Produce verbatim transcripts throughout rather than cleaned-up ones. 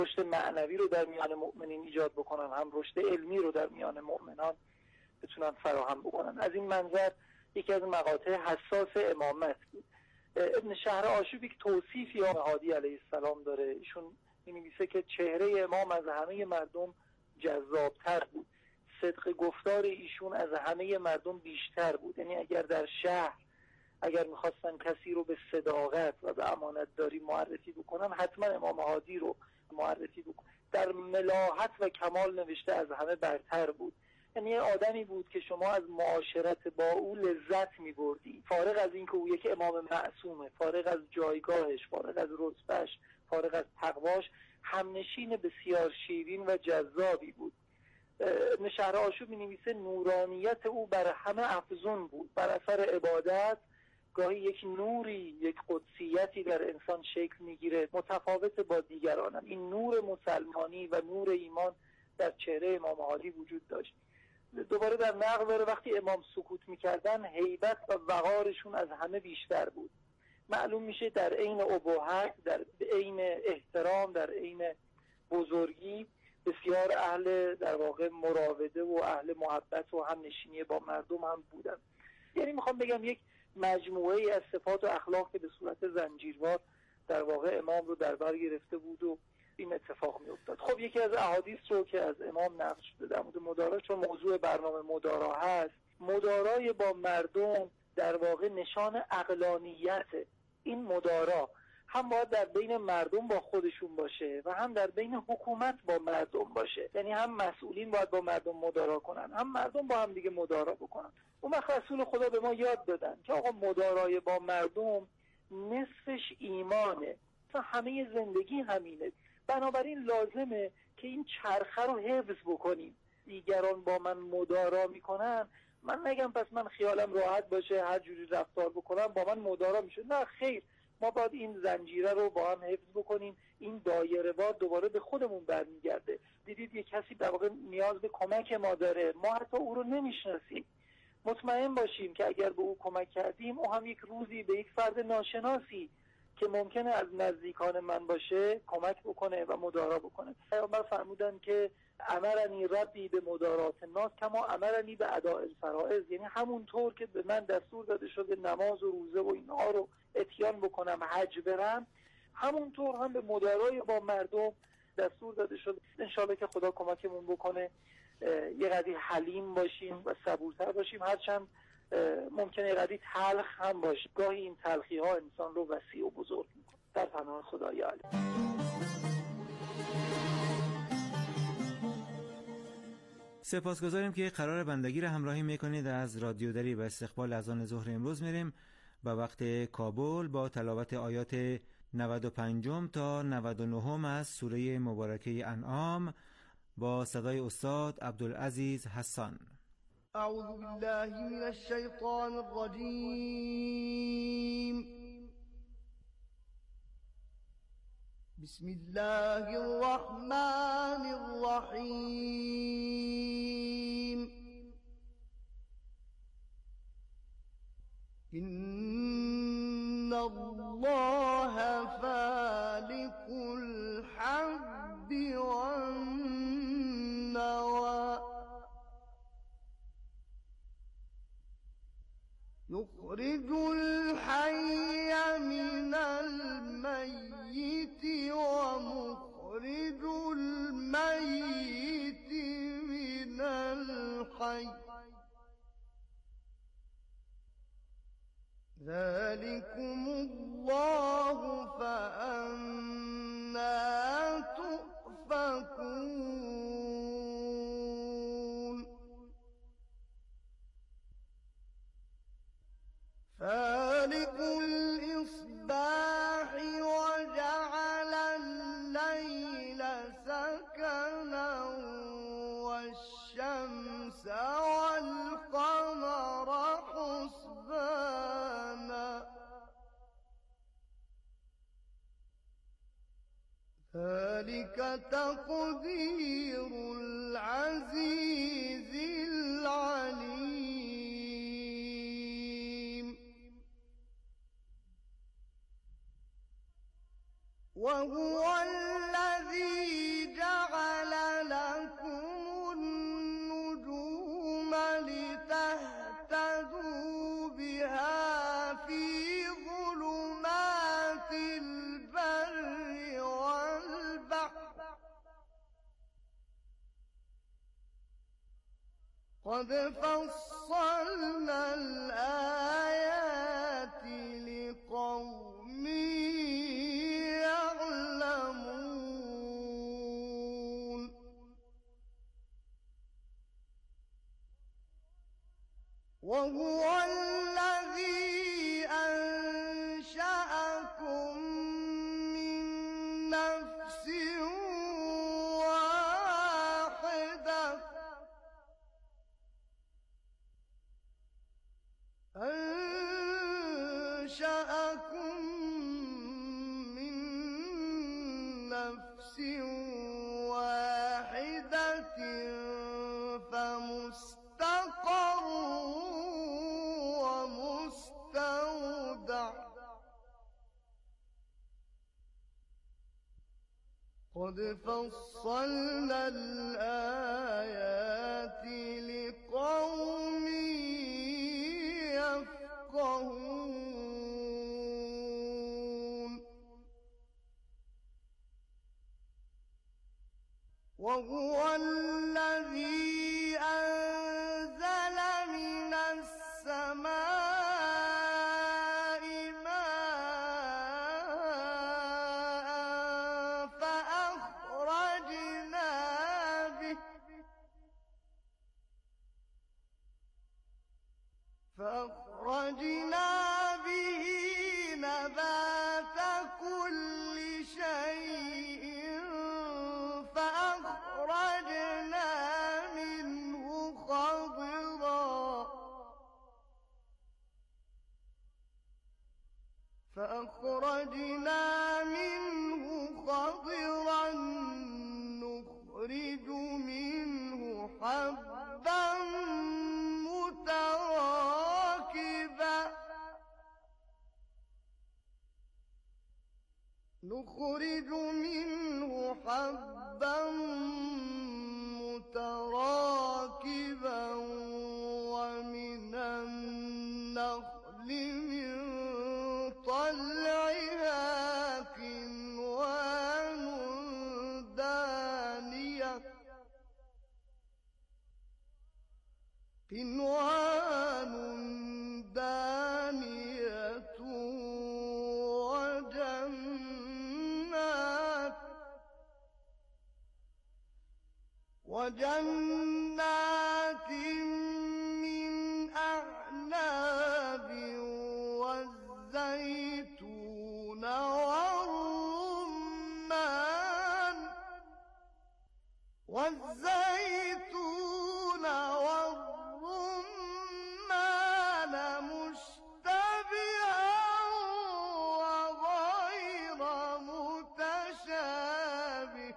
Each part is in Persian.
رشد معنوی رو در میان مؤمنین ایجاد بکنن، هم رشد علمی رو در میان مؤمنان بتونن فراهم بکنن. از این منظر یکی از مقاطع حساس امامت بود. ابن شهر آشوب یک توصیفی از هادی علیه السلام داره. ایشون می‌نویسه که چهره امام از همه مردم جذابتر بود، صدق گفتار ایشون از همه مردم بیشتر بود. یعنی اگر در شهر اگر میخواستن کسی رو به صداقت و به امانتداری معرفی بکنن، حتما امام هادی رو معرفی بکنن. در ملاحت و کمال نوشته از همه برتر بود. یعنی آدمی بود که شما از معاشرت با او لذت میبردی، فارغ از اینکه او یک امام معصومه، فارغ از جایگاهش، فارغ از رتبهش، فارغ از تقواش، همنشین بسیار شیرین و جذابی بود. ابن شهر آشوب می‌نویسه نورانیت او بر همه افزون بود. بر اثر عبادت گاهی یک نوری، یک قدسیتی در انسان شکل میگیره متفاوت با دیگران. این نور مسلمانی و نور ایمان در چهره امام هادی وجود داشت. دوباره در نقل داره وقتی امام سکوت میکردن هیبت و وقارشون از همه بیشتر بود. معلوم میشه در عین ابهت، در عین احترام، در عین بزرگی بسیار اهل در واقع مراوده و اهل محبت و هم نشینی با مردم هم بودن. یعنی میخوام بگم یک مجموعه از صفات و اخلاق که به صورت زنجیروار در واقع امام رو در بر گرفته بود و این اتفاق می افتاد. خب یکی از احادیث رو که از امام نقل شده در مورد مدارا، چون موضوع برنامه مدارا هست، مدارای با مردم در واقع نشان عقلانیت. این مدارا هم باید در بین مردم با خودشون باشه و هم در بین حکومت با مردم باشه. یعنی هم مسئولین باید با مردم مدارا کنن، هم مردم با هم دیگه مدارا بکنن. اون وقت رسول خدا به ما یاد دادن که آقا مدارای با مردم نصفش ایمانه، مثلا همه زندگی همینه. بنابراین لازمه که این چرخه رو حفظ بکنیم. دیگران با من مدارا میکنن، من نگم پس من خیالم راحت باشه هر جوری رفتار بکنم با من مدارا میشه. نه خیر، ما باید این زنجیره رو با هم حفظ بکنیم. این دایره وار دوباره به خودمون برمیگرده. دیدید یک کسی در واقع نیاز به کمک ما داره، ما حتی او رو نمیشناسیم. مطمئن باشیم که اگر به او کمک کردیم، او هم یک روزی به یک فرد ناشناسی که ممکنه از نزدیکان من باشه کمک بکنه و مدارا بکنه. پیامبر فرمودن که امرنی ربی به مدارات الناس کما امرنی به اداء الفرائض. یعنی همون طور که به من دستور داده شده نماز و روزه و اینها رو اتیان بکنم، حج برم، همونطور هم به مدارای با مردم دستور داده شده. انشالله که خدا کمکمون بکنه یه قدری حلیم باشیم و صبورتر باشیم، هرچند ممکنه یه قدری تلخ هم باشه. گاهی این تلخی ها انسان رو وسیع و بزرگ میکنه. در پناه خدای علی. سپاسگزاریم که قرار بندگی را همراهی میکنید. از رادیو دری و استقبال اذان ظهر امروز میریم و وقت کابل با تلاوت آیات نود و پنج تا نود و نه از سوره مبارکه انعام با صدای استاد عبدالعزیز حسان. اعوذ بالله من الشیطان الرجیم. بسم الله الرحمن الرحیم. إن الله فالق الحب والنوى يخرج الحي من الميت ومخرج الميت من الحي ذلكم الله فأنا تؤفكون. فالق الإصباح وجعل الليل سكنا والشمس والقمر حسبانا ذلك تقدير العزيز العليم. وهو الذي قد فصلنا الآيات لقوم يعلمون وهو الذي أنشأكم من نفس واحدة أنشأكم من نفس واحدة فمستقر ومستودع قد فصلنا الآيات لقوم يفقهون وهو الذي أنزل من السماء ماء فأخرجنا به فأخرجنا به نبات كل شيء فأخرجنا منه خضرا فأخرجنا منه خضرا نخرج منه حبا متراكبا نخرج منه حبا متراكبا ومن النخل من طلعها كنوان دانية كنوان دانية وجنات وجنات من أعناب والزيتون والرمان والزيتون والرمان مشتبها وغير متشابه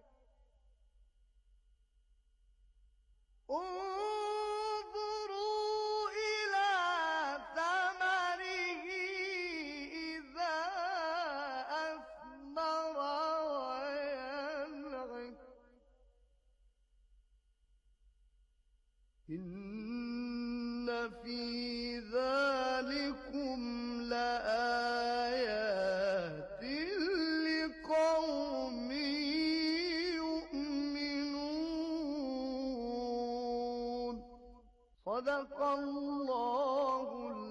انظروا إلى ثمره إذا أثمر وينعم إن في ذلكم لآيات لقوم يؤمنون صدق الله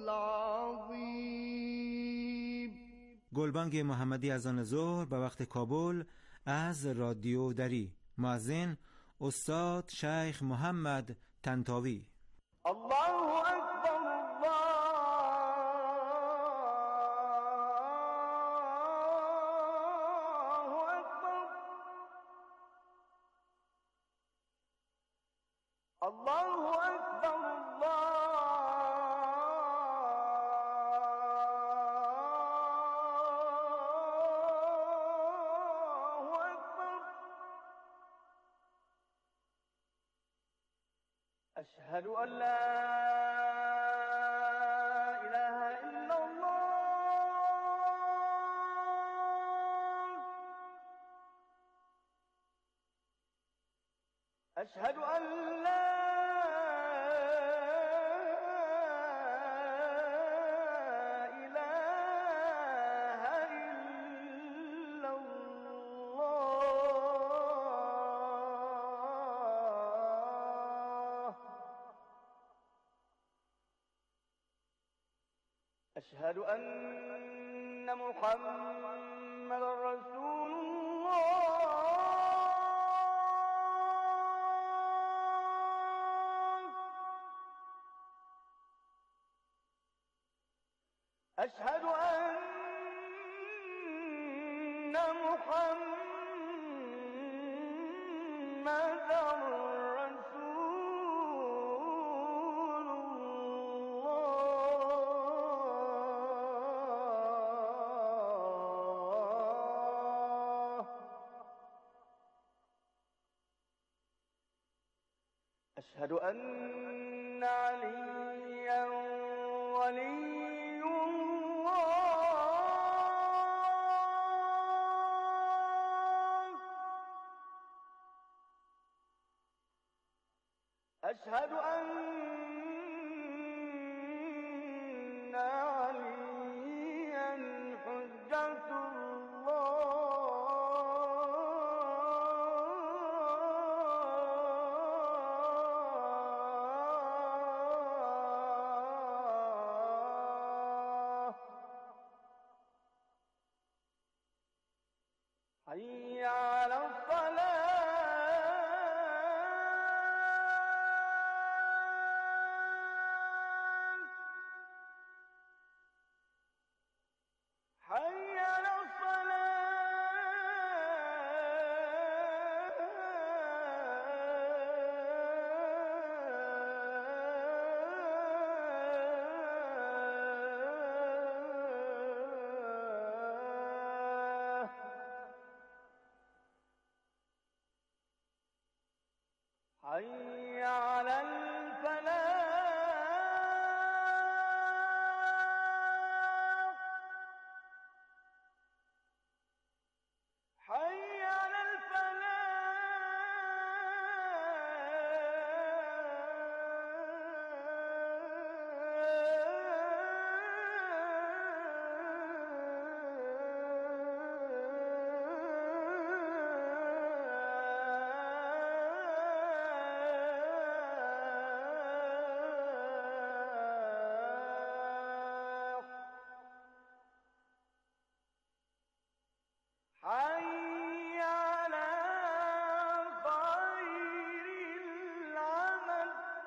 العظیم. گلبانگ محمدی از آن ظهر به وقت کابل از رادیو دری. مؤذن استاد شیخ محمد طنطاوی. الله اکبر الله اکبر الله اکبر الله اکبر أشهد أن لا إله إلا الله أشهد أن لا إله إلا الله أشهد أن محمد رسول الله. أشهد أن محمد رسول الله. أشهد أن عليا ولي أشهد أن عليا حجة الله. حي على الصلاة. حي على الفلاح. حي على حي على خير العمل.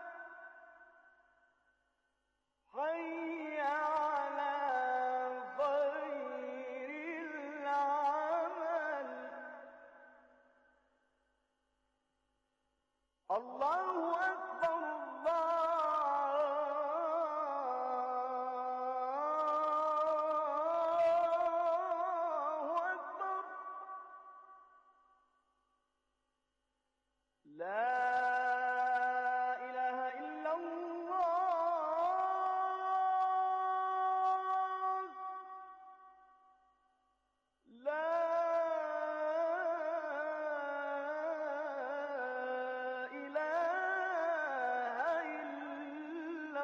حي على خير العمل. الله أكبر الله أكبر. لا إله إلا الله. لا إله إلا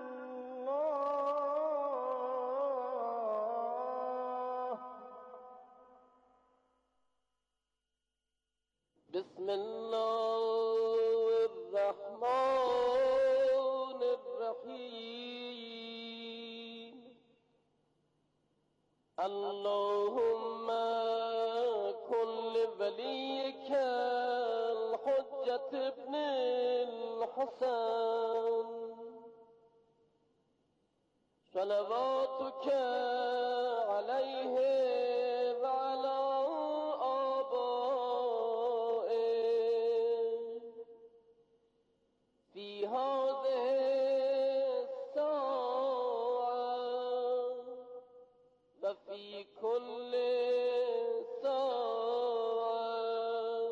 الله. بسم الله الرحمن الرحيم. اللهم كن لوليك الحجة ابن الحسن صلواتك عليه وعلى آبائه في هذه الساعة وفي كل ساعة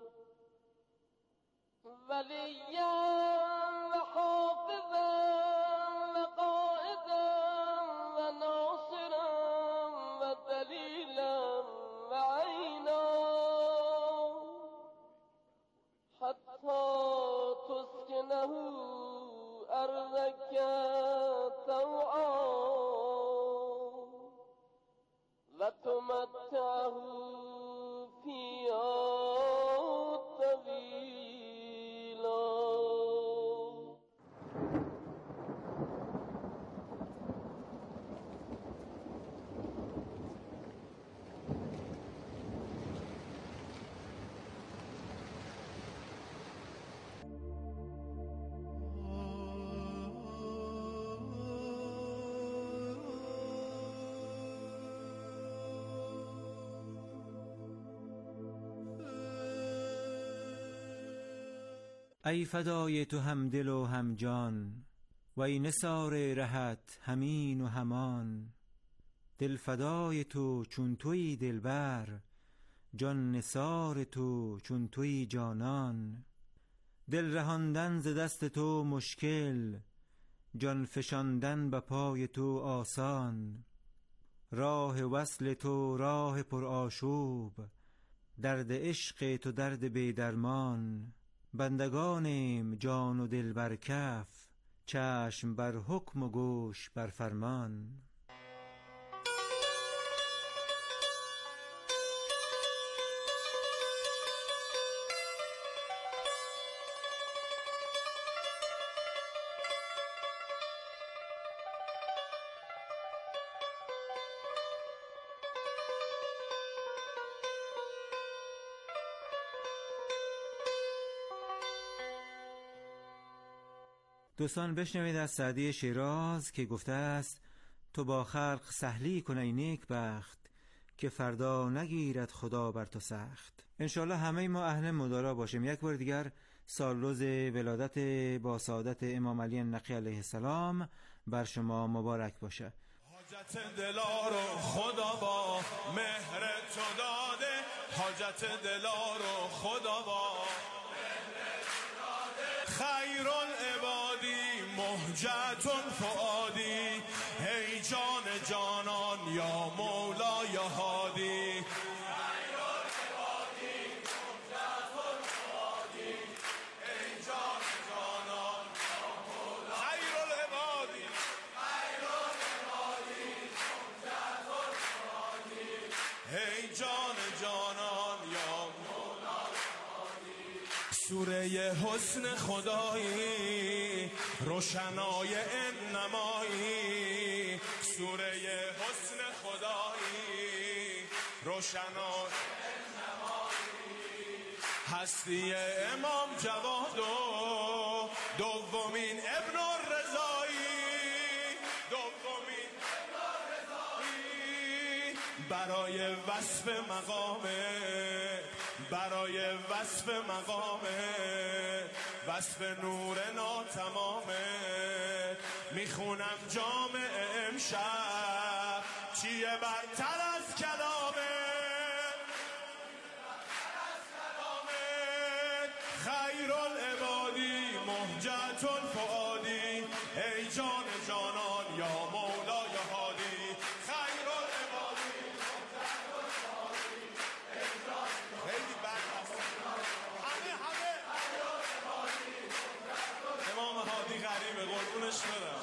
وليا وحافظا وقائدا وناصرا ودليلا وعينا حتى تسكنه أرضك طوعا وتمتعه فيها طويلا. ای فدای تو هم دل و هم جان، و ای نثار رهت همین و همان. دل فدای تو چون تویی دلبر، جان نثار تو چون تویی جانان. دل رهاندن ز دست تو مشکل، جان فشاندن به پای تو آسان. راه وصل تو راه پر آشوب، درد عشق تو درد بی درمان. بندگانیم جان و دل بر کف، چشم بر حکم و گوش بر فرمان. دوستان بشنوید از سعدی شیراز که گفته است تو با خلق سهلی کن ای نیک بخت، که فردا نگیرد خدا بر تو سخت. انشالله همه ما اهل مدارا باشیم. یک بار دیگر سال روز ولادت با سعادت امام علی نقی علیه السلام بر شما مبارک باشه. حاجت دلا رو خدا با مهر تو داده، حاجت دلا رو خدا با خیر العبادی مهجتون فؤادی. ای جان جانان یا مولا یا هادی، خیر العبادی مهجتون فؤادی. ای جان جانان یا مولا، خیر العبادی خیر العبادی مهجتون فؤادی. ای جان جانان یا سوره حسن خدایی، روشنای انمایی. سوره حسن خدایی، روشنای انمایی. هستی امام جواد و دومین ابن الرضایی، دومین ابن الرضایی. برای وصف مقامه، برای وصف مقامه، وصف نور ناتمامه. میخونم جامع امشب چیه برتر از کلامه، خیر العبادی مهجت الفؤادی. ای جان جانان یا مولا یا هادی، خیر العبادی مهجت الفؤادی. ای جان خیلی بد است، همه همه امام هادی غریبه قربونش برم.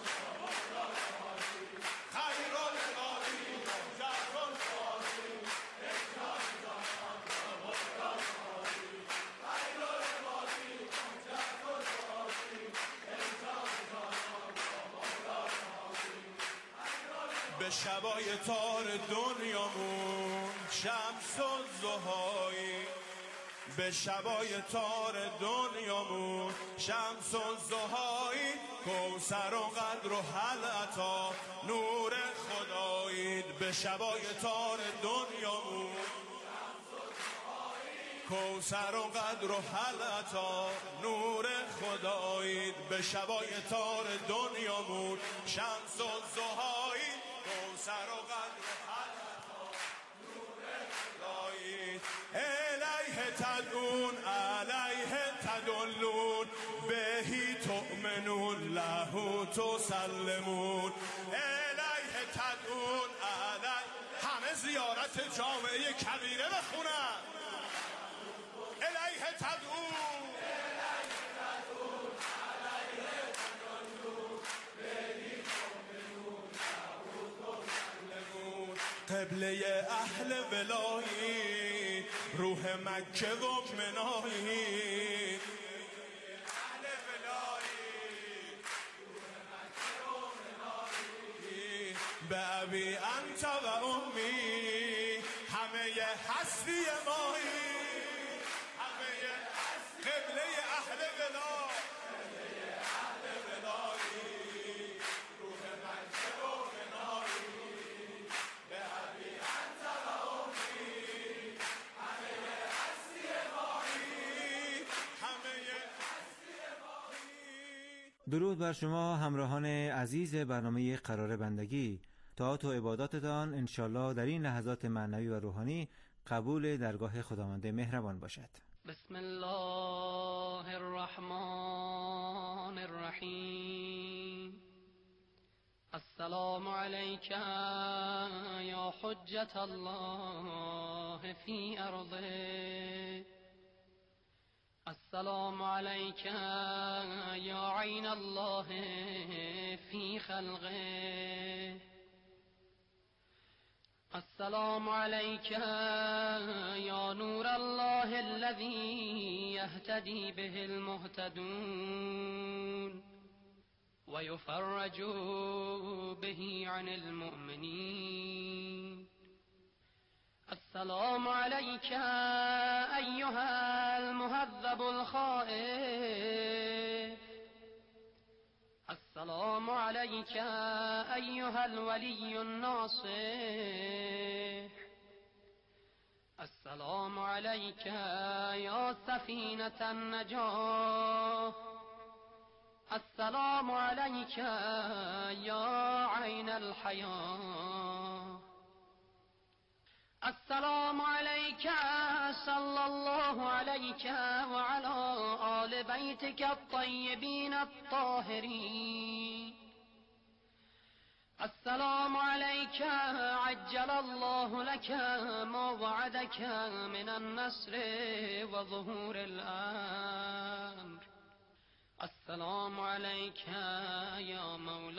خیر العبادی مهجت الفؤادی. ای جان جانان یا مولا یا هادی، خیر العبادی مهجت الفؤادی. ای جان جانان یا مولا یا هادی. به شبای تار دنیامون شمس و ضحایی، به شبای تار دنیامون شمس و ضحایی. کوثر و قدر و حلعتا نور خدایی. به شبای تار دنیامون کوثر و قدر و حلعتا نور خدایی. به شبای تار دنیامون شمس و ضحایی. کوثر و قدر و حلعتا نور خدایی. الیه تدعون علیه تدلون، بهی تؤمنون له تسلمون. الیه تدعون علیه، همه زیارت جامعه کبیره بخونن. الیه تدعون قبله اهل ولایی، روح مکه و منایی. اهل ولایی، روح مکه و منایی. به ابی انت و امی، همه هستی مایی. همه قبله اهل ولا، قبله اهل ولایی، روح مکه و منایی. همه درود بر شما همراهان عزیز برنامه قرار بندگی. طاعات و عباداتتان انشالله در این لحظات معنوی و روحانی قبول درگاه خداوند مهربان باشد. بسم الله الرحمن الرحیم. السلام علیک یا حجت الله فی ارضه. السلام علیک یا عین الله فی خلقه. السلام علیک یا نور الله الذی یهتدی به المهتدون و یفرج به عن المؤمنین. السلام علیک ایها المهذب الخائف. السلام علیک ایها الولی الناصح. السلام علیک یا سفینة النجاة. السلام علیک یا عین الحیاة. السلام علیک صلی الله علیک و علی آل بیتک الطیبین الطاهرین. السلام علیک عجل الله لك ما وعدك من النصر و ظهور الامر. السلام علیک یا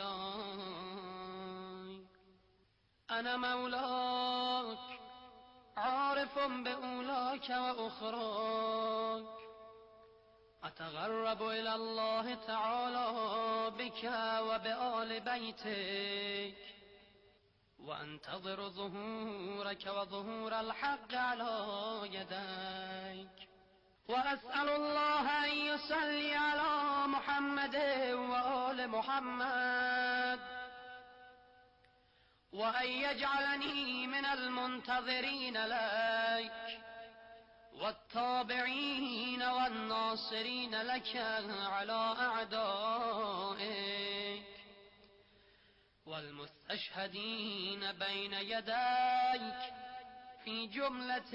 مولاي. انا مولاک عارف بأولاك وأخراك. أتغرب إلى الله تعالى بك وبآل بيتك وأنتظر ظهورك وظهور الحق على يديك. وأسأل الله أن يصلي على محمد وآل محمد وأن يجعلني من المنتظرين لك والتابعين والناصرين لك على أعدائك والمستشهدين بين يديك في جملة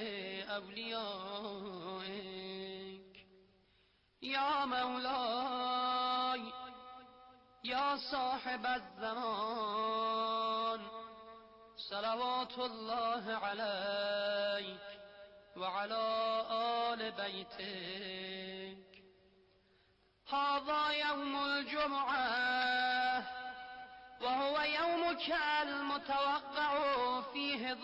أوليائك. يا مولاي یا صاحب الزمان صلوات الله علیک و علی آل بیتک. هذا یوم الجمعه و هو یومک المتوقع فیه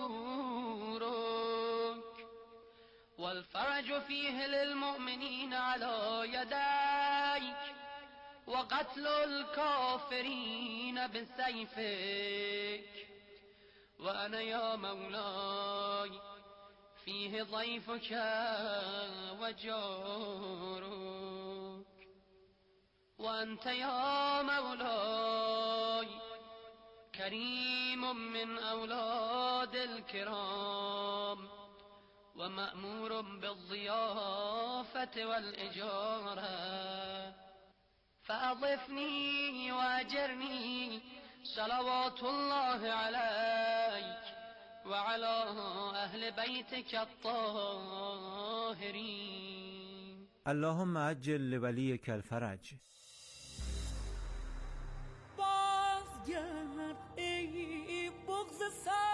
ظهورک والفرج فیه للمؤمنین علی یدیک وقتل الكافرين بسيفك. وأنا يا مولاي فيه ضيفك وجارك. وأنت يا مولاي كريم من أولاد الكرام ومأمور بالضيافة والإجارة. فأضفني وأجرني صلوات الله عليك وعلى أهل بيتك الطاهرين. اللهم عجل لولیک الفرج. بازگرد ای بغض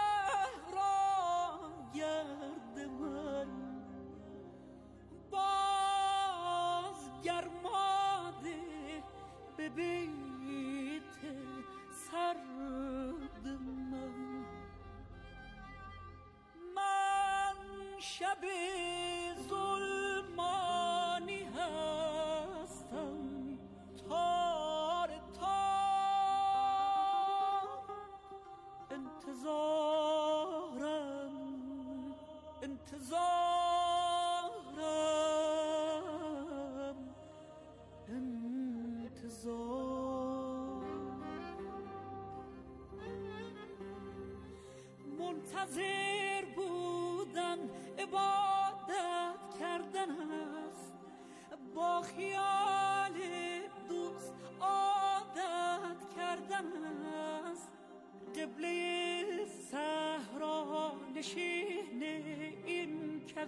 صحرا گرد من. بازگرماده به بیت سرد من. من شب ظلمانی هستم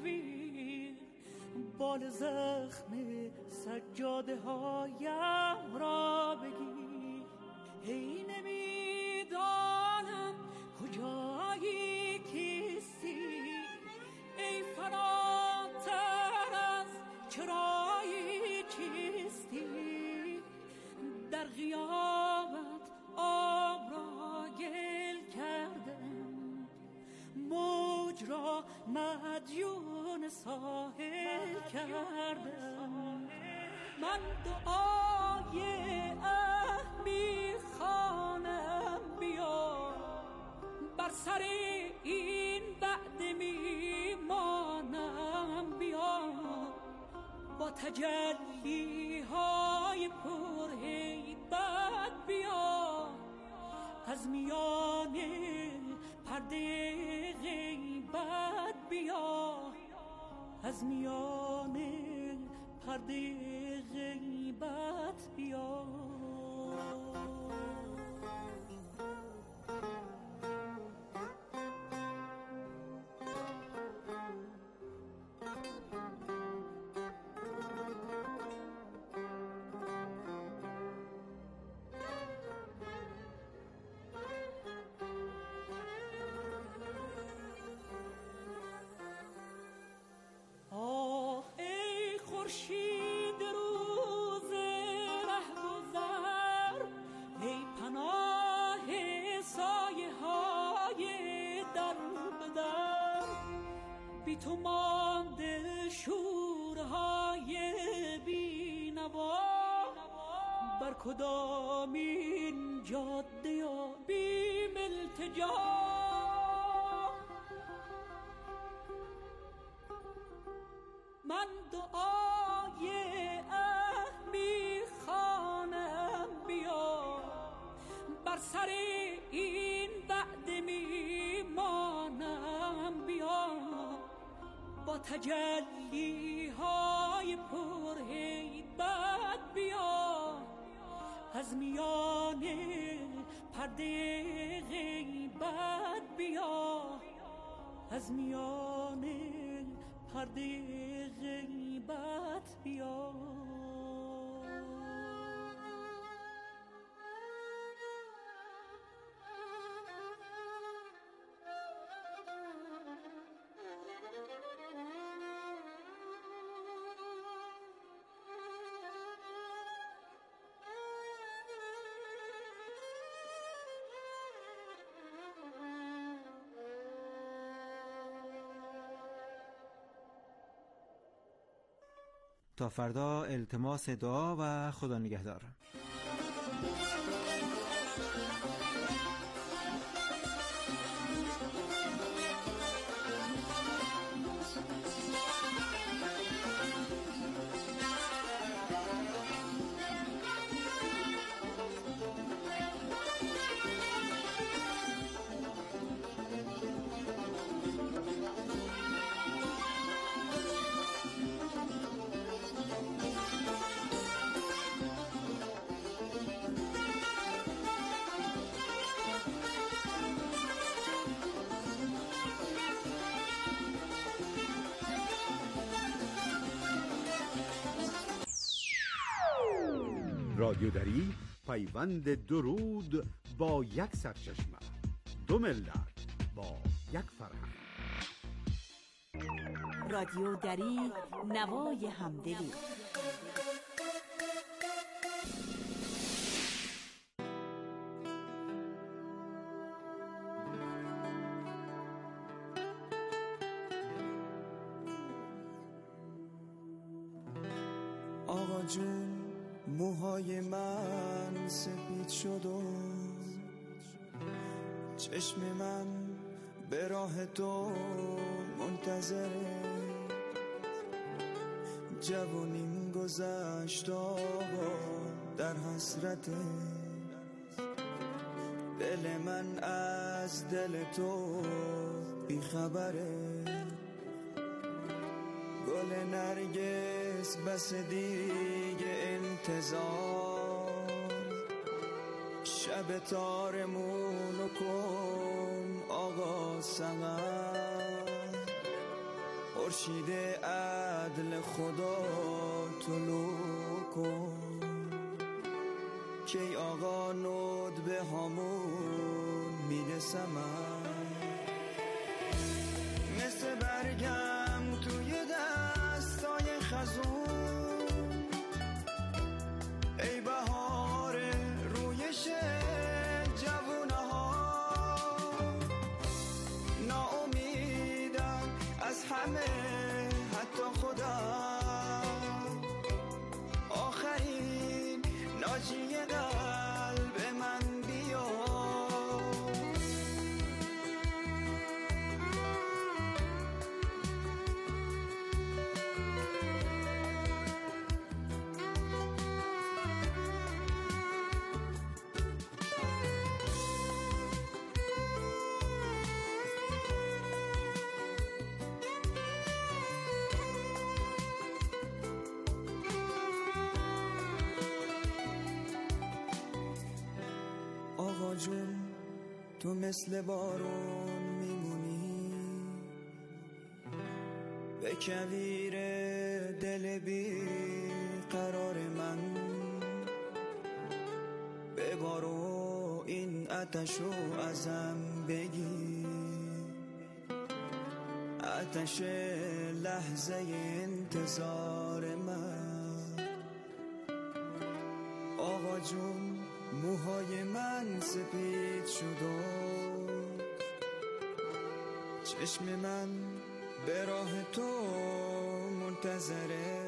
شوی، بال زخم سجاده هایم را بگیر. ای نمیدانم کجایی کیستی، ای فراتر از چرایی چیستی. در غیابت آب را گل کردم، موج را مدیون ساحل کردم. من دعای اه میخوانم بیا، بر سر این بعد میمانم بیا. با تجلی های پر هیبت بیا، از میان پرده غیبت بیا، از میان پرده غیبت بیا. خورشید روز رهگذر، ای پناه سایه های در بدر. بی تو مانده شورهای بی نوا، بر کدامین جاده یا بیم التجا. من دعای اه میخوانم بیا، بر سر این بعد میمانم بیا. با تجلی های پر هیبت بیا، از میان پرده غیبت بیا، از میان پرده غیبت بیا. تا فردا التماس دعا و خدا نگهدار. رادیودری پیوند درود با یک سرچشمه، دو ملت با یک فرهنگ. رادیودری، نوای همدلی. آقا جون موهای من سپید شد و چشم من به راه تو منتظره. جوانیم گذشت آقا در حسرته، دل من از دل تو بیخبره. گل نرگس بس دیگه انتظار، شب تارمونو کن آقا سمر. خورشید عدل خدا طلوع کن که ای آقا نود به همون میرسم مثل برگم توی دستای خزون ای بهار رویش جوونه ها ناامیدم از همه حتی خودم آخرین ناجی قلب من بیا آقا جون تو مثل بارون میمونی به کویر دل بی قرار من ببارو این آتشو ازم بگی آتش لحظه انتظار من آقا جون موهای من سپید شد و چشم من به راه تو منتظره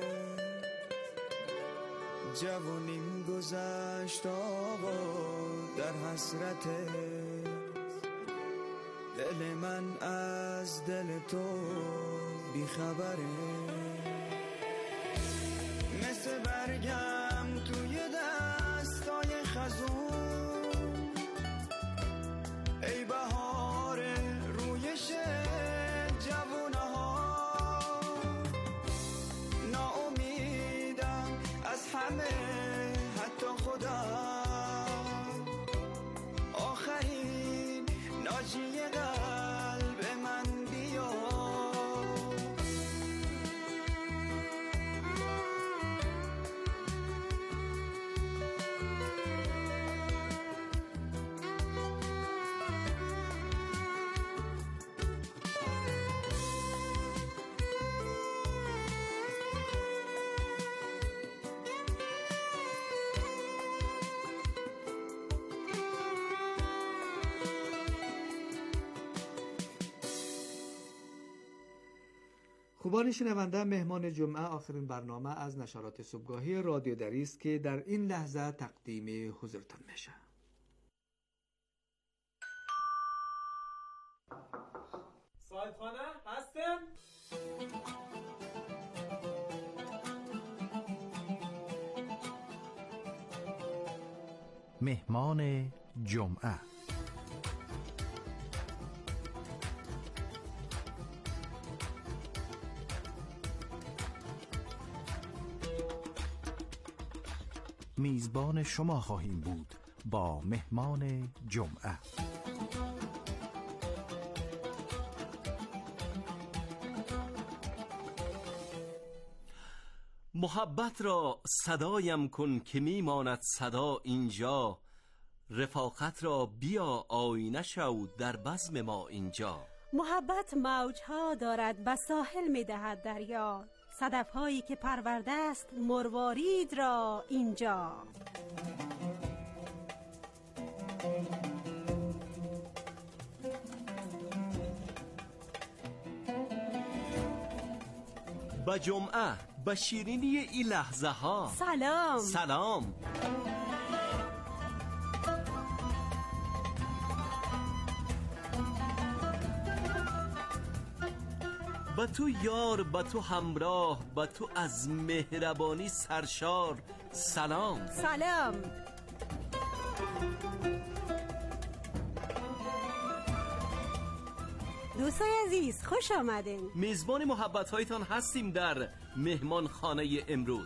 جوانیم گذشت آقا در حسرت دل من از دل تو بیخبره مثل برگم توی دستای خزون ای بهار رویش جوونه ها ناامیدم از همه حتی خودم آخرین ناجی قلب من بیا خوبان شنونده، مهمان جمعه آخرین برنامه از نشرات صبحگاهی رادیو دری است که در این لحظه تقدیم حضورتان میشه. صاحبخانه هستم؟ مهمان جمعه میزبان شما خواهیم بود با مهمان جمعه. محبت را صدایم کن که میماند صدا اینجا، رفاقت را بیا آینه شو در بزم ما اینجا. محبت موجها دارد به ساحل میدهد دریا، صدفهایی که پرورده است مروارید را اینجا. با جمعه، با شیرینی این لحظه ها سلام سلام. با تو یار، با تو همراه، با تو از مهربانی سرشار سلام سلام. دوستای عزیز خوش آمدین. میزبان محبت هایتان هستیم در مهمان خانه امروز.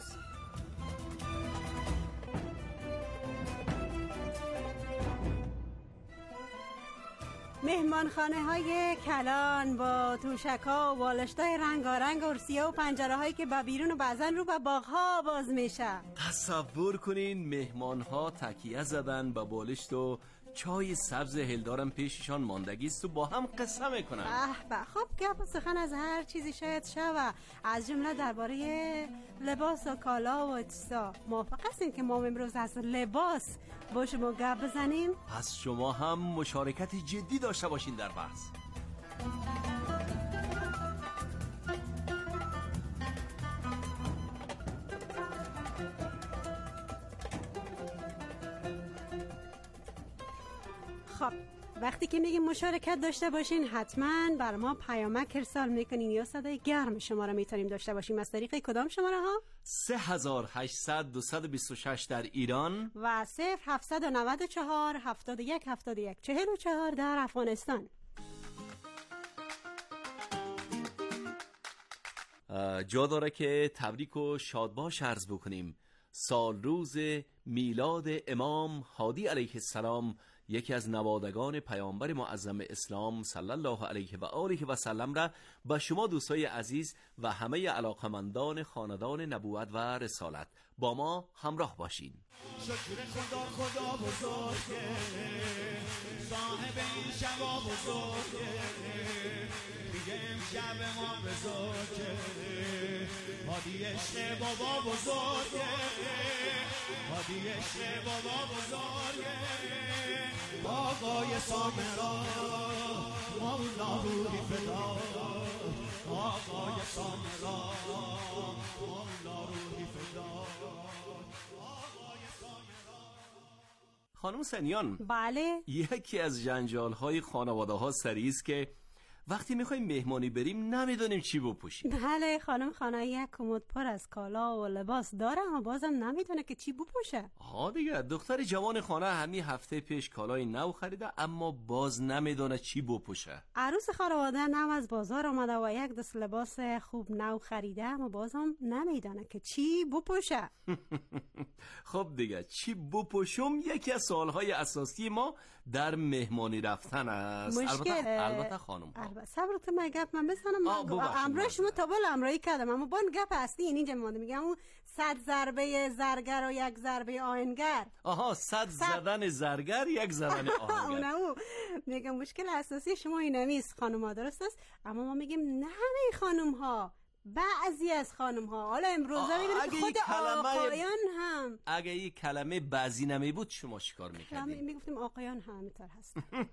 مهمانخانه های کلان با توشک ها و بالشتای رنگارنگ و ارسیه و پنجره هایی که با بیرون و بعضن رو به باغ ها باز میشه. تصور کنین مهمان ها تکیه زدن با بالشت و چای سبز هلدارم پیششان ماندگیست و با هم قصه میکنن. به به خب گپ و سخن از هر چیزی شاید شوه، از جمله درباره لباس و کالا و اجسا. موافق هستین که ما امروز از لباس با شما گپ بزنیم؟ پس شما هم مشارکت جدی داشته باشین در بحث. خب وقتی که میگیم مشارکت داشته باشین حتما بر ما پیامک ارسال میکنین یا صدای گرم شما را میتونیم داشته باشیم. از طریق کدام شماره ها؟ سه هزار هشتصد دویست و بیست و شش در ایران و صفر هفتصد و نود و چهار هفتاد و یک هفتاد و یک چهل و چهار در افغانستان. جا داره که تبریک و شادباش عرض بکنیم. سال روز میلاد امام هادی علیه السلام، یکی از نوادگان پیامبر معظم اسلام صلی الله علیه و آله و سلم را به شما دوستای عزیز و همه علاقمندان خاندان نبوت و رسالت با ما همراه باشین. شکر خدا خدا بزرگه، صاحب این شبا بزرگه، دیگه امشب ما بزرگه، هادی عشق بابا بزرگه، هادی عشق بابا بزرگه، آقای سامرا مولا روحی فدا، آقای سامرا مولا روحی فدا. خانم سنیان، بله، یکی از جنجال های خانواده ها سری است که وقتی میخوایم مهمانی بریم نمیدونیم چی بپوشیم. بله خانم خانه یک کمد پر از کالا و لباس داره اما بازم نمیدونه که چی بپوشه. ها دیگه دختر جوان خانه همین هفته پیش کالای نو خریده اما باز نمیدونه چی بپوشه. عروس خانواده نو از بازار آمده و یک دست لباس خوب نو خریده اما بازم نمیدونه که چی بپوشه. خب دیگه چی بپوشم یکی از سوالهای اساسی ما در مهمانی رفتن است. مشکل البته البته خانم البته صبرت من گپ من بزنم. امروز شما تا بل امرایی کردم اما با گپ هستی اینجا مونده میگم اون صد ضربه زرگر و یک ضربه آهنگر. آها صد زدن زرگر یک زدن آهنگر. اونم میگم مشکل اساسی شما این نیست خانم ها، درست است؟ اما ما میگیم نه همه خانم ها، بعضی از خانم ها. حالا امروزه میبینید خود آقایان هم. اگه این کلمه بعضی نمی بود شما چیکار میکردیم؟ میگفتیم آقایان هم همینطور هست.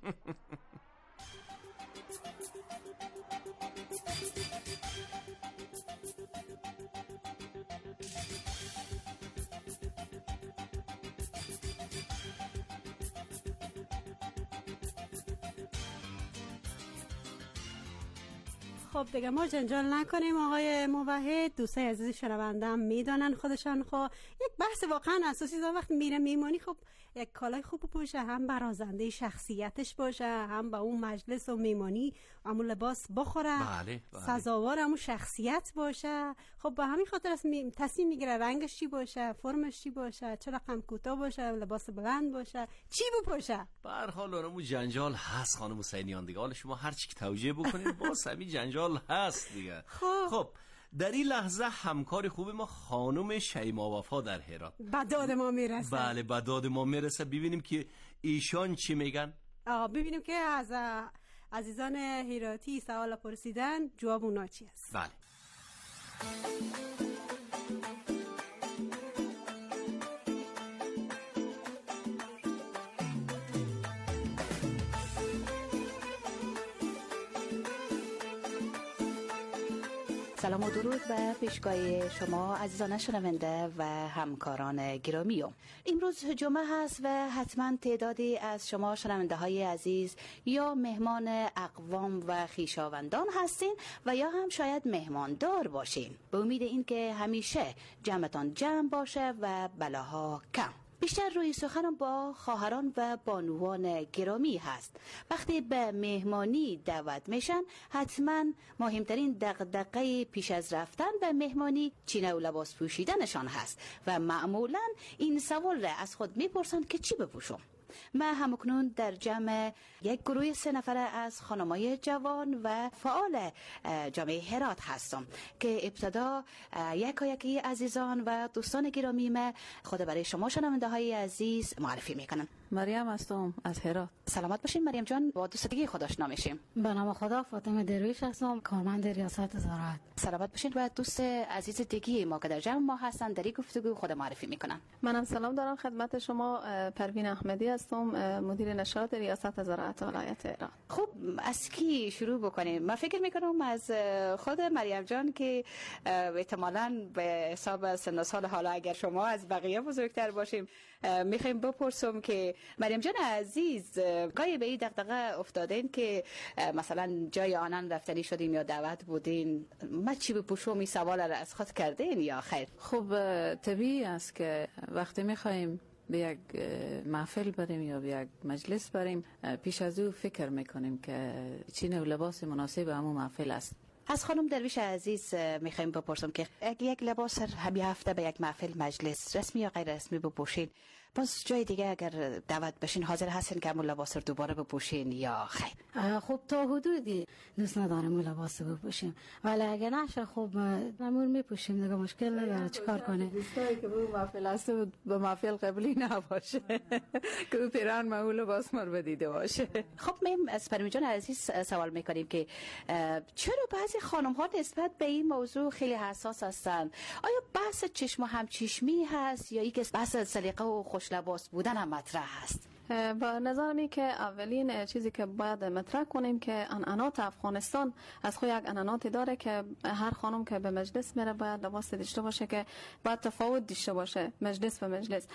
خب دیگه ما جنجال نکنیم آقای موحد. دوستای عزیز شنوندم میدانن خودشان. خب یک بحث واقعا اساسی داره وقتی میره میمانی خب یک کالای خوب بپوشه، هم برازنده شخصیتش باشه، هم با اون مجلس و میمانی همون لباس بخوره، بله بله. سزاوار همون شخصیت باشه. خب با همین خاطر است می... تصمیم میگیره رنگش چی باشه، فرمش چی باشه، چه رقم کوتاه باشه، لباس بلند باشه، چی بپوشه. به هر حال اونم جنجال هست خانم حسینیان دیگه. حالا شما هر چی که توجیه بکنید باز همین جنجال هست دیگه. خب خب در این لحظه همکار خوب ما خانم شیما وفا در هرات به داد ما میرسه. بله به داد ما میرسه. ببینیم که ایشان چی میگن. آه ببینیم که از عزیزان هراتی سوال پرسیدن جواب اونا چی است. بله. سلام و درود و پیشگاه شما عزیزان شنونده و همکاران گرامی. امروز جمعه هست و حتما تعدادی از شما شنونده های عزیز یا مهمان اقوام و خویشاوندان هستین و یا هم شاید مهماندار باشین. به امید این که همیشه جمعتان جمع باشه و بلاها کم. بیشتر روی سخنم با خواهران و بانوان گرامی هست. وقتی به مهمانی دعوت میشن حتما مهمترین دغدغه پیش از رفتن به مهمانی چینه و لباس پوشیدنشان هست و معمولا این سوال را از خود میپرسند که چی بپوشم. من همکنون در جمع یک گروه سه نفره از خانمای جوان و فعال جامعه هرات هستم که ابتدا یکا یکی عزیزان و دوستان گرامی ما خود برای شما شنونده های عزیز معرفی میکنن. مریم هستم از هرات. سلامت باشین مریم جان. با دوست دیگه خود آشنا میشیم. به نام خدا فاطمه درویش هستم، کارمند ریاست زراعت. سلامت باشین. و دوست عزیز دیگه ما که در جمع ما هستن در این گفتگو خود معرفی میکنن. منم سلام دارم خدمت شما، پروین احمدی هستم، مدیر نشاط ریاست زراعت ولایت هرات. خب از کی شروع بکنیم؟ من فکر میکنم از خود مریم جان که احتمالاً به حساب سن و سال حالا اگر شما از بقیه بزرگتر باشیم میخوایم بپرسم که مریم جان عزیز گاهی به این دغدغه افتادین که مثلا جای آنان رفتنی شدیم یا دعوت بودین ما چی بپوشم، این سوال را از خود کردین یا خیر؟ خب طبیعی است که وقتی میخوایم به یک محفل بریم یا به یک مجلس بریم پیش از او فکر میکنیم که چی نوع لباس مناسب همون محفل است. از خانم درویش عزیز میخوایم بپرسم که اگه یک لباس همین هفته به یک محفل مجلس رسمی یا غیر رسمی بپوشین، باز جای دیگه اگر دعوت بشین حاضر هستین که همون لباس رو دوباره بپوشین یا خیر؟ خب تا حدودی دوست ندارم اون لباس رو بپوشیم، ولی اگه نشه خب معمول میپوشیم دیگه، مشکل نداره. چیکار کنه؟ دوستایی که به محفل است به محفل قبلی نباشه که پیران معمول لباس مر بدیده باشه. خب میم از پرمی جان عزیز سوال میکنیم که چرا بعضی خانم ها نسبت به این موضوع خیلی حساس هستن؟ آیا بحث چشم و همچشمی هست یا اینکه بحث سلیقه و خوش لباس بودن هم مطرح هست؟ با نظر می که اولین چیزی که باید مطرح کنیم که عنعنات افغانستان از خود یک عنعناتی داره که هر خانم که به مجلس میره باید لباس داشته باشه که باید تفاوت داشته باشه مجلس به مجلس.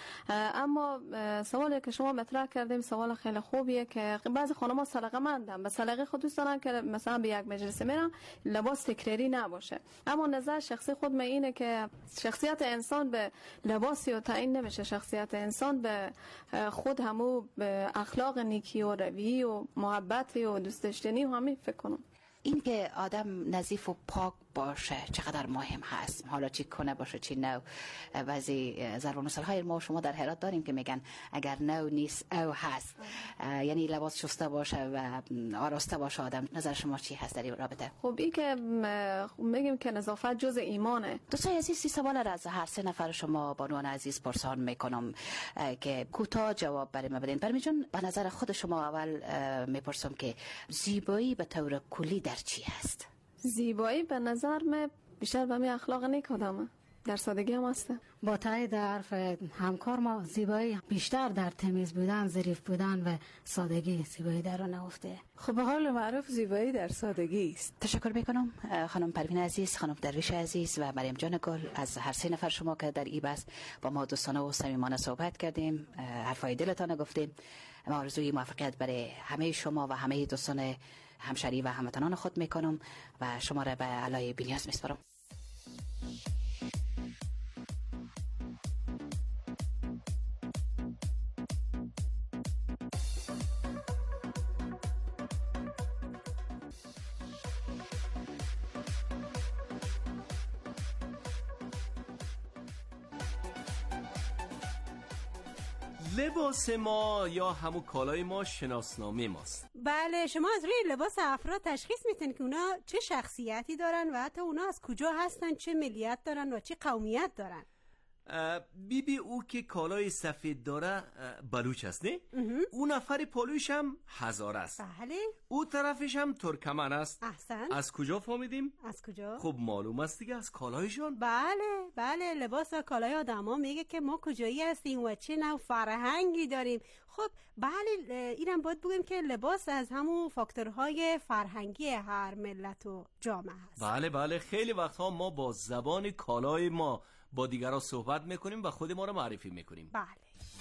اما سوالی که شما مطرح کردیم سوال خیلی خوبیه که بعضی خانم‌ها سلیقه‌مندن، به سلیقه خود دوست دارن که مثلا به یک مجلس میرن لباس تکراری نباشه. اما نظر شخصی خود من اینه که شخصیت انسان به لباسی و تعیین نمیشه، شخصیت انسان به خود همو به اخلاق نیکی و روی و محبت و دوست داشتنی و همین فکر کنم. این که آدم نظیف و پاک باشه چقدر مهم هست، حالا چی کنه باشه چی نو. بعضی ضرب المثل های ما شما در هرات داریم که میگن اگر نو نیست او هست، یعنی لباس شسته باشه و آراسته باشه آدم. نظر شما چی هست در این رابطه؟ خب این که میگیم که نظافت جز ایمانه. دوستان عزیز سی سوال را از هر سه نفر شما بانوان عزیز پرسان میکنم که کوتاه جواب برای ما بدین. برمی جون به نظر خود شما اول میپرسم که زیبایی به طور کلی در چی هست؟ زیبایی به نظر من بیشتر به می اخلاق نیک آدمه، در سادگی هم هسته. با تایید حرف همکار ما زیبایی بیشتر در تمیز بودن، ظریف بودن و سادگی زیبایی در اون نهفته. خب به حال معروف زیبایی در سادگی است. تشکر میکنم خانم پروین عزیز، خانم درویش عزیز و مریم جان گل از هر سه نفر شما که در این بحث با ما دوستانه و صمیمانه صحبت کردیم، حرفای دلتان گفتیم. ما آرزوی موفقیت برای همه شما و همه دوستان همشری و هموطنان خود میکنم و شما را به علای بی‌نیاز میسپارم. لباس ما یا همون کالای ما شناسنامه ماست. بله، شما از روی لباس افراد تشخیص میتونید که اونا چه شخصیتی دارن و حتی اونا از کجا هستن، چه ملیت دارن و چه قومیت دارن. بی بی او که کالای سفید داره بلوچ است نه؟ او نفر پالوش هم هزار است. بله. او طرفش هم ترکمن است. احسن. از کجا فهمیدیم؟ از کجا؟ خب معلوم است دیگه از کالایشون. بله بله، لباس و کالای آدما میگه که ما کجایی هستیم و چه نوع فرهنگی داریم. خب بله، اینم باید بگیم که لباس از همون فاکتورهای فرهنگی هر ملت و جامعه هست. بله بله، خیلی وقتها ما با زبان کالای ما با دیگران صحبت میکنیم و خود ما رو معرفی میکنیم. بله.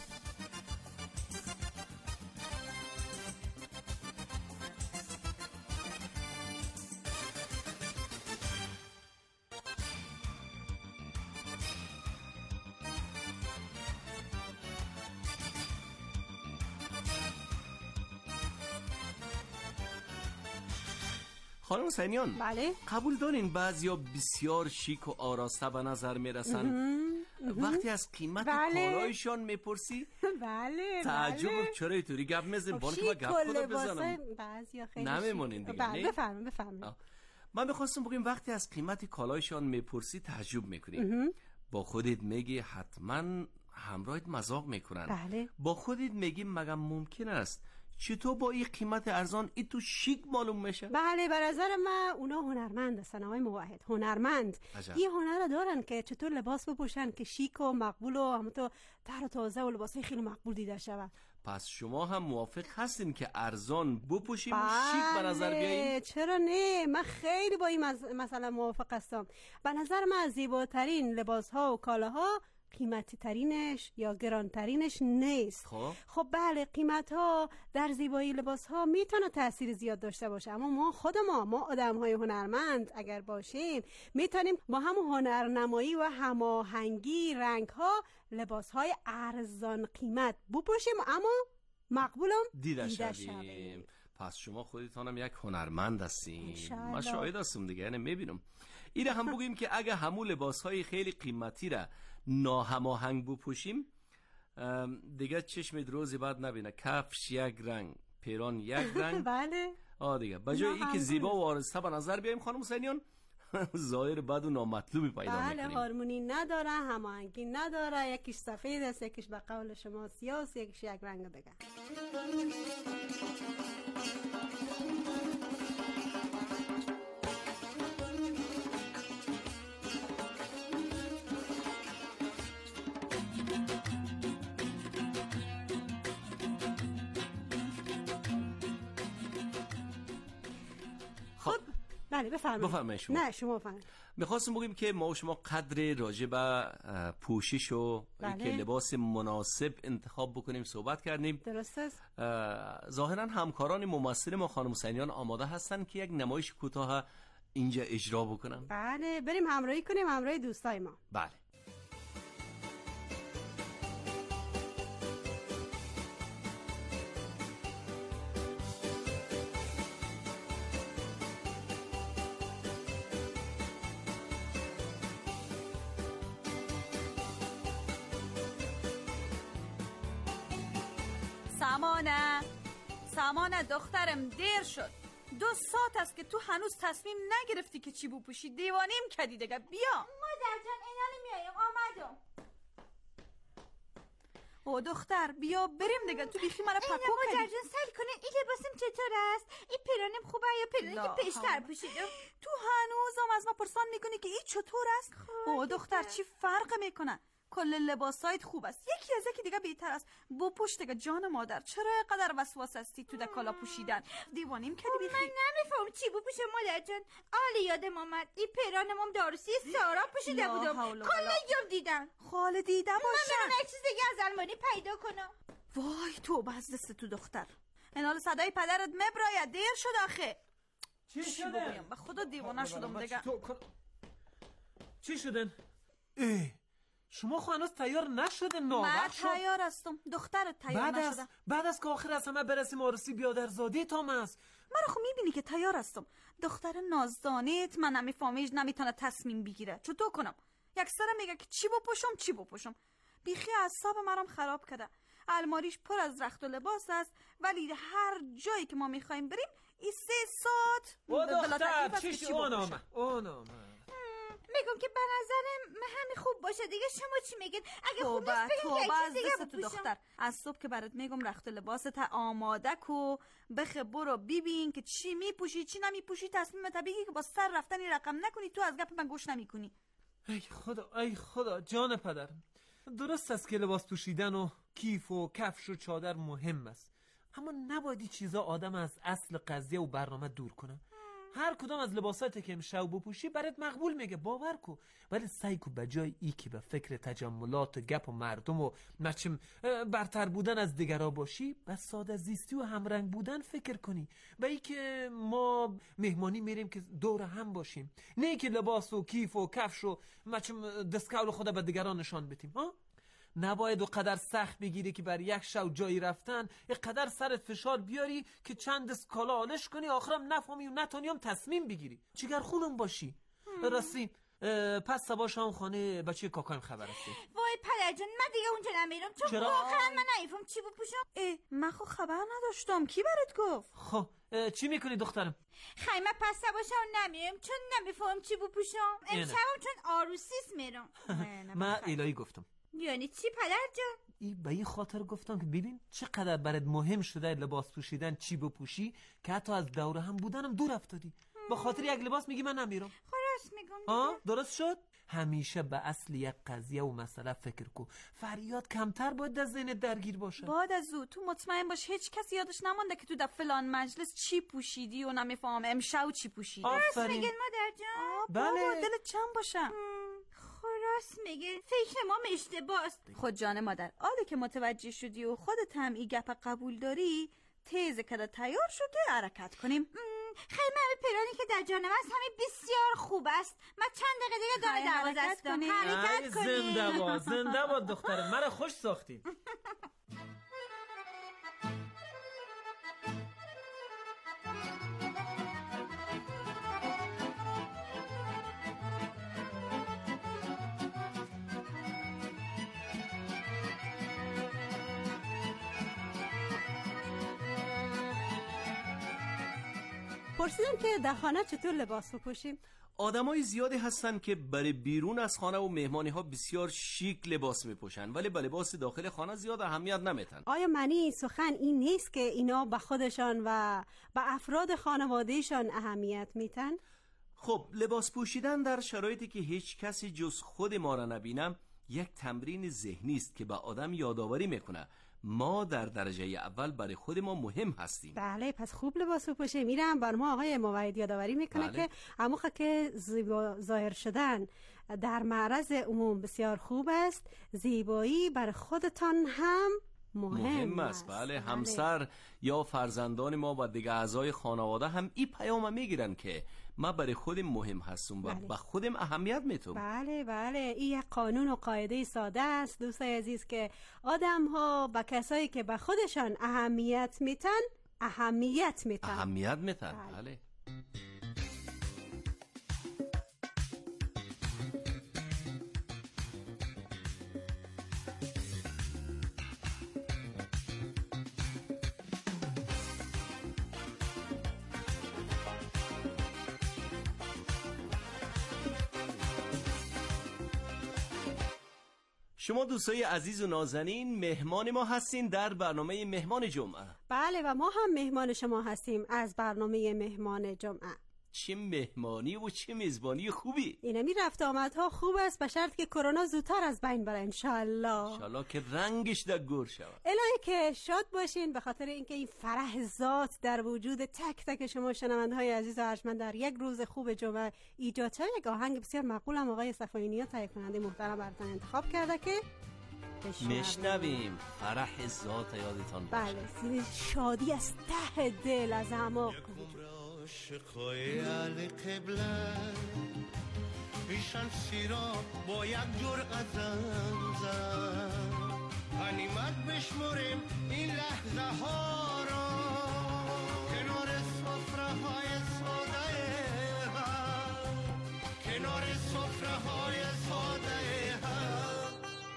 خانم سینیان، بله؟ قبول دارین بعضیا بسیار شیک و آراسته به نظر میرسن وقتی از قیمت بله. کالایشان میپرسی بله تعجب بله. چرا اینطوری گپ میزنی؟ بانه که من گپ خدا بزنم بعضیا خیلی نمیمونین دیگه. بله بفرمایید بفرمایید. من میخواستم بگم وقتی از قیمت کالایشان میپرسی تعجب میکنی، با خودت میگی حتما همراهت مذاق میکنن. بله. با خودت میگی مگه ممکن است چطور با این قیمت ارزان این تو شیک معلوم میشه؟ بله به نظر من اونا هنرمند هستن آقای موحد، هنرمند. این هنر رو دارن که چطور لباس بپوشن که شیک و مقبول و همونطور تر و تازه و لباسای خیلی مقبول دیده شود. پس شما هم موافق هستین که ارزان بپوشیم و شیک به نظر بیاییم؟ چرا نه؟ من خیلی با این مز... مثلا موافق هستم. به نظر من از زیباترین لباس ها و کالاها قیمتی ترینش یا گران ترینش نیست. خب خب بله قیمت ها در زیبایی لباس ها میتونه تاثیر زیاد داشته باشه، اما ما خود ما ما آدم های هنرمند اگر باشیم میتونیم با هم هنرنمایی و هماهنگی رنگ ها لباس های ارزان قیمت بپوشیم اما مقبولم دیده, دیده شویم. شویم. پس شما خودتانم یک هنرمند هستین. انشالله. من شاهد هستم دیگه، یعنی میبینم. ایره هم بگیم که اگه همون لباس های خیلی قیمتی را ناهماهنگ بپوشیم دیگه چشم روزی بعد نبینه. کفش یک رنگ، پیران یک رنگ. بله. آه دیگه بجای این که زیبا و آرسته به نظر بیاییم خانم حسینیان ظاهر بد و نامطلوبی پیدا بله میکنیم. بله هارمونی نداره، هماهنگی نداره، یکیش سفید است یکیش به قول شما سیاه است یکیش یک رنگ دیگه. بله بفرمایید. بفرمایید شما. نه شما بفرمایید. میخواستم بگیم که ما و شما قدر راجع به پوشش و بله. اینکه لباس مناسب انتخاب بکنیم صحبت کردیم. درست است. ظاهرا همکاران ممثل ما خانم حسینیان آماده هستن که یک نمایش کوتاه اینجا اجرا بکنن. بله بریم همراهی کنیم همراه دوستای ما. بله. سامانه سامانه دخترم دیر شد. دو ساعت است که تو هنوز تصمیم نگرفتی که چی بپوشی. دیوانیم کردی دیگه. بیا مادر جان اینالی میایم آمدم. او دختر بیا بریم دیگه. تو بیخی مرا پکو کردی. مادر جان سل کنین این لباسم چطور است؟ این پیرانم خوبه یا پیرانی که پیشتر پوشیدم؟ تو هنوزم از ما پرسان میکنی که این چطور است؟ او دختر چی فرق میکنه؟ کل لباسایت خوب است. یکی از یکی دیگه بهتر است. بپوش دیگه جان مادر. چرا اینقدر وسواس هستی تو کالا پوشیدن؟ دیوانیم کردی بیخی. من نمیفهم چی بپوشم مادر جان. آلی یادم آمد این پیرانم هم داروسی سارا پوشیده بودم. کلا یوم دیدن. خاله دیده باشه. من برم یک چیز دیگه از المانی پیدا کنم. وای تو بس دست تو دختر. اینال صدای پدرت مبراید. دیر شد آخه. چی شده؟ به خدا دیوانه شدم دیگه. چی شدن؟ ای شما خو هنوز تیار نشده من تیار هستم. دخترت تیار بعد نشده. از بعد از که آخر از همه برسیم عروسی بیادرزادی تام است. من خو میبینی که تیار هستم. دختر نازدانیت من نمیفهمیش نمیتونه تصمیم بگیره. چطور کنم؟ یک سر میگه که چی بپوشم چی بپوشم. بیخی اعصاب منم خراب کرده. الماریش پر از رخت و لباس است ولی هر جایی که ما میخوایم بریم این سه ساعت او دختر چی شد؟ اون آمد اون آمد میگم که به نظرم همین خوب باشه دیگه. شما چی میگین؟ اگه خوب نیست بگین که از دیگه دست تو دختر. از صبح که برات میگم رخت لباست آماده کو بخه برو ببین که چی میپوشی چی نمیپوشی تصمیم طبیعی که با سر رفتنی رقم نکنی. تو از گپ من گوش نمیکنی. ای خدا ای خدا جان پدر. درست است که لباس پوشیدن و کیف و کفش و چادر مهم است، اما نباید این چیزا آدم از اصل قضیه و برنامه دور کنه. هر کدام از لباساتی که امشب بپوشی برات مقبول میگه باور کو، ولی سعی کو بجای ای که به فکر تجملات و گپ و مردم و نچم برتر بودن از دیگرا باشی، به ساده زیستی و همرنگ بودن فکر کنی. و ای که ما مهمانی میریم که دور هم باشیم، نه ای که لباس و کیف و کفش و نچم دستکول خود به دیگران نشان بدیم. ها نباید و قدر سخت بگیری که بر یک شو جایی رفتن یک قدر سرت فشار بیاری که چند دست کالا آلش کنی آخرم نفهمی و نتونیم تصمیم بگیری. جگر خونم باشی. راستی پس صبح شام خانه بچه کاکایم خبر هستی. وای پدر جان من دیگه اونجا نمیرم چون واقعا من نمیفهم چی بپوشم. اه من خب خبر نداشتم. کی برات گفت؟ خب چی میکنی دخترم؟ خیلی من پس صبح شام نمیرم چون نمیفهم چی بپوشم. امشبم چون آروسیس میرم. من الهی گفتم. یعنی چی پدر جان؟ این به این خاطر گفتم که ببین چقدر برات مهم شده لباس پوشیدن، چی بپوشی که حتی از دوره هم بودنم دور افتادی. با خاطر یک لباس میگی من نمیرم. خلاص میگم آه درست شد. همیشه به اصل یک قضیه و مسئله فکر کن. فریاد کمتر باید در ذهنت درگیر باشه. بعد از او تو مطمئن باش هیچ کسی یادش نمونده که تو در فلان مجلس چی پوشیدی و نمیفهم امشب چی پوشیدی. درست میگن مادر جان؟ بله دلت چند باشم. خلاص میگه فکر ما اشتباه است. خود جان مادر آده که متوجه شدی و خودت هم این گپ قبول داری تیز کده تیار شو که حرکت کنیم. خیلی من پرانی که در جانم است همین بسیار خوب است. من چند دقیقه دیگه داره دروازه هستم. حرکت کنیم. زنده باد زنده باد دخترم مرا خوش ساختی. پرسیدم که در خانه چطور لباس بپوشیم؟ آدمای زیادی هستن که برای بیرون از خانه و مهمانی ها بسیار شیک لباس میپوشن ولی به لباس داخل خانه زیاد اهمیت نمیتن. آیا معنی این سخن این نیست که اینا به خودشان و به افراد خانوادهشان اهمیت میتن؟ خب لباس پوشیدن در شرایطی که هیچ کسی جز خود ما را نبینم یک تمرین ذهنی است که به آدم یادآوری میکنه ما در درجه اول برای خود ما مهم هستیم. بله پس خوب لباس بپوشیم. میرم بر ما آقای موحد یادآوری میکنه بله. که اموخه که زیبا ظاهر شدن در معرض عموم بسیار خوب است، زیبایی بر خودتان هم مهم, مهم است. بله. بله همسر یا فرزندان ما و دیگه اعضای خانواده هم این پیام میگیرن که ما برای خودم مهم هستم و به خودم اهمیت میتونم. بله بله این یک قانون و قاعده ساده است دوستای عزیز که آدم ها با کسایی که به خودشان اهمیت میتن اهمیت میتن اهمیت میتن بله, بله. شما دوستای عزیز و نازنین مهمان ما هستین در برنامه مهمان جمعه. بله و ما هم مهمان شما هستیم از برنامه مهمان جمعه. چه مهمانی و چه میزبانی خوبی. اینمی رفت آمدها خوب است به شرط که کرونا زودتر از بین بره انشالله. انشالله که رنگش در گور شود. الهی که شاد باشین به خاطر اینکه این فرح ذات در وجود تک تک شما شنونده‌های عزیز و ارجمند در یک روز خوب جمعه ایجاد شد. یک آهنگ بسیار مقبولم آقای صفاینی تهیه کننده محترم براتون انتخاب کرده که مشنویم. فرح ذات یادتان باشه. بله شادی از ته دل از اعماق. عاشقای علی قبله ایشان سیرا با یک جرعه زمزم غنیمت بشمریم این لحظه ها را کنار سفره های ساده هم کنار سفره های ساده هم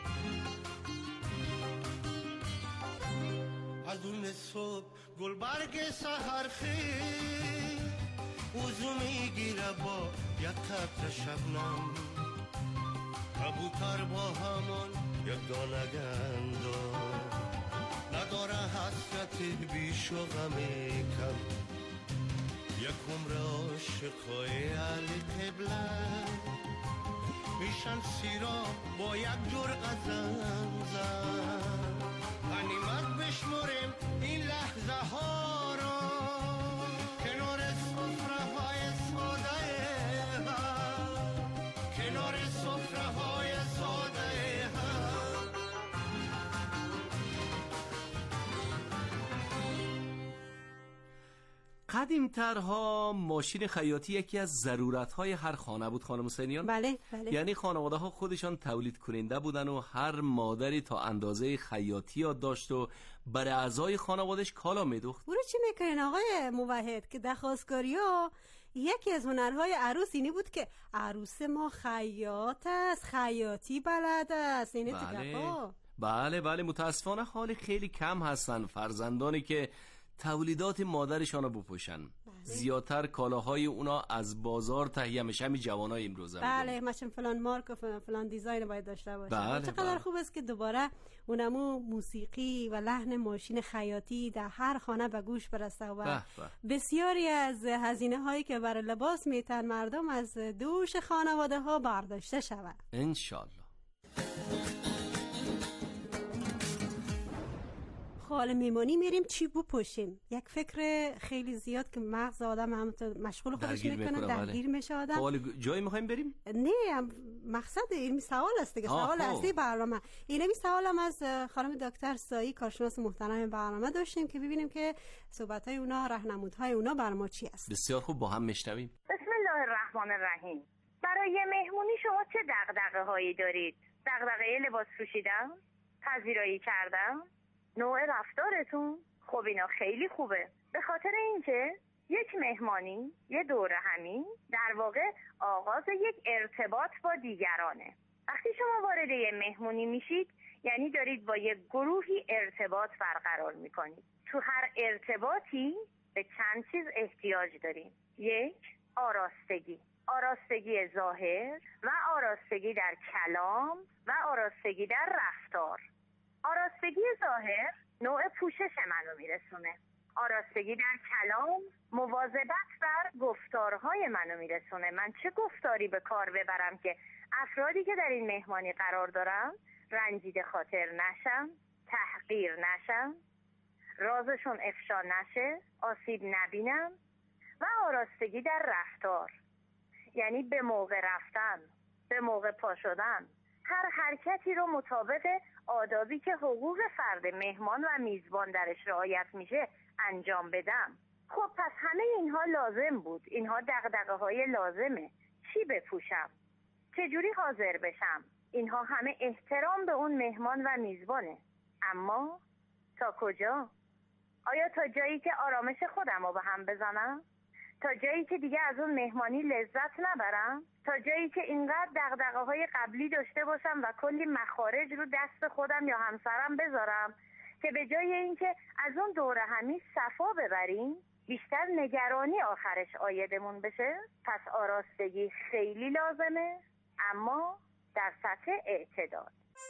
از اون صبح گلبرگ سحرخیز وزو میگیره با یک قطره شبنم کبوتر با همون یک دانه گندم نداره حسرت بیش و غم کم یک عمر عاشقای علی قبله میشن سیرا با یک جرعه زمزم غنیمت بشمریم این لحظه ها را کنار سفره های ساده هم کنار سفره های ساده هم. قدیمترها ماشین خیاطی یکی از ضرورت‌های هر خانه بود خانم حسینیان. بله بله. یعنی خانواده ها خودشان تولید کننده بودن و هر مادری تا اندازه خیاطی یاد داشت و برای اعضای خانوادهش کالا میدوخت. برو چی میکنین آقای موحد که در خواستگاری ها یکی از هنرهای عروس اینی بود که عروس ما خیاط است، خیاطی بلد است. اینه بله. بله بله متاسفانه حال خیلی کم هستن فرزندانی که تولیدات مادرشان رو بپوشن. بله. زیادتر کالاهای اونا از بازار تهیه میشه. همین جوانای امروز هم بله مثلا فلان مارک و فلان دیزاین باید داشته باشه. بله چقدر بله. خوب است که دوباره اونمو موسیقی و لحن ماشین خیاطی در هر خانه به گوش برسه و بله. بسیاری از هزینه هایی که برای لباس میتن مردم از دوش خانواده ها برداشته شود ان شاء الله. حال میمانی میریم چی بپوشیم؟ یک فکر خیلی زیاد که مغز آدم هم مشغول خودش میکنه، درگیر میشه آدم. حال جایی میخوایم بریم؟ نه مقصد این سوال است دیگه، سوال اصلی برنامه اینه. می سوالم از خانم دکتر سایی کارشناس محترم برنامه داشتیم که ببینیم که صحبت‌های اونا، راهنمودهای اونا بر ما چی است. بسیار خوب، با هم میشنویم. بسم الله الرحمن الرحیم. برای مهمونی شما چه دغدغه‌هایی دارید؟ دغدغه لباس پوشیدن، پذیرایی کردن، نوع رفتارتون؟ خب اینا خیلی خوبه، به خاطر اینکه یک مهمانی، یه دوره همی در واقع آغاز یک ارتباط با دیگرانه. وقتی شما وارد یه مهمونی میشید یعنی دارید با یک گروهی ارتباط برقرار میکنید. تو هر ارتباطی به چند چیز احتیاج داریم. یک، آراستگی. آراستگی ظاهر و آراستگی در کلام و آراستگی در رفتار. آراستگی ظاهر نوع پوشش منو میرسونه. آراستگی در کلام مواظبت بر گفتارهای منو میرسونه. من چه گفتاری به کار ببرم که افرادی که در این مهمانی قرار دارم رنجیده خاطر نشم، تحقیر نشم، رازشون افشا نشه، آسیب نبینم. و آراستگی در رفتار یعنی به موقع رفتن، به موقع پا شدن، هر حرکتی رو مطابق آدابی که حقوق فرد مهمان و میزبان درش رعایت میشه انجام بدم. خب پس همه اینها لازم بود، اینها دغدغه های لازمه. چی بپوشم؟ چجوری حاضر بشم؟ اینها همه احترام به اون مهمان و میزبانه. اما تا کجا؟ آیا تا جایی که آرامش خودم رو به هم بزنم؟ تا جایی که دیگه از اون مهمانی لذت نبرم؟ تا جایی که اینقدر دغدغه‌های قبلی داشته باشم و کلی مخارج رو دست خودم یا همسرم بذارم که به جای اینکه از اون دوره همی صفا ببریم بیشتر نگرانی آخرش عایدمون بشه؟ پس آراستگی خیلی لازمه، اما در سطح اعتدال.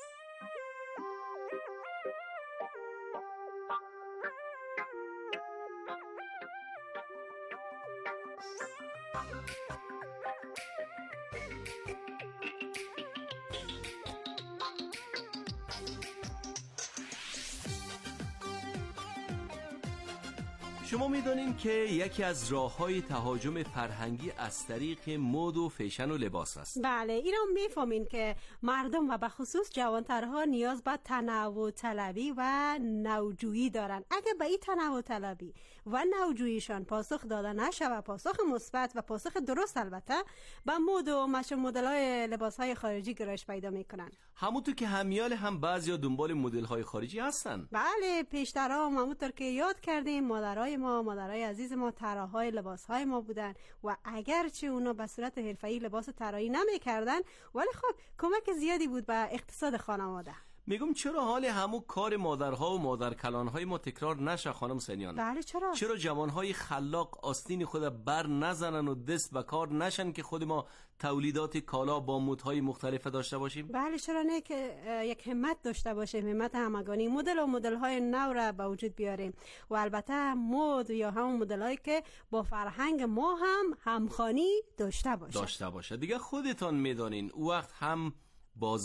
شما میدونین که یکی از راه‌های تهاجم فرهنگی از طریق مد و فیشن و لباس است. بله، اینا میفهمین که مردم و به خصوص جوانترها نیاز به تنوع طلبی و نوجویی دارن. اگه به این تنوع طلبی و نوجوییشان پاسخ داده نشه و پاسخ مثبت و پاسخ درست البته به مد و مش مدل‌های لباس‌های خارجی گرایش پیدا میکنن. همونطور که همیال هم بعضیا دنبال مدل‌های خارجی هستن. بله، پیشترها همونطور که یاد کردیم مادرای ما، مادرای عزیز ما طراحای لباس‌های ما بودن و اگرچه اونا به صورت حرفه‌ای لباس طراحی نمی‌کردن ولی خب کمک زیادی بود به اقتصاد خانواده. میگم چرا حال همو کار مادرها و مادرکلانهای ما تکرار نشه خانم سنیان؟ بله چرا؟ چرا جوانهای خلاق آستین خود بر نزنن و دست به کار نشن که خود ما تولیدات کالا با مدهای مختلف داشته باشیم؟ بله چرا نه که یک همت داشته باشیم، همت همگانی، مدل و مدل‌های نو را به وجود بیاریم و البته مد یا همون مدل‌هایی که با فرهنگ ما هم همخوانی داشته باشه. داشته باشه. دیگه خودتان میدانین او وقت هم باز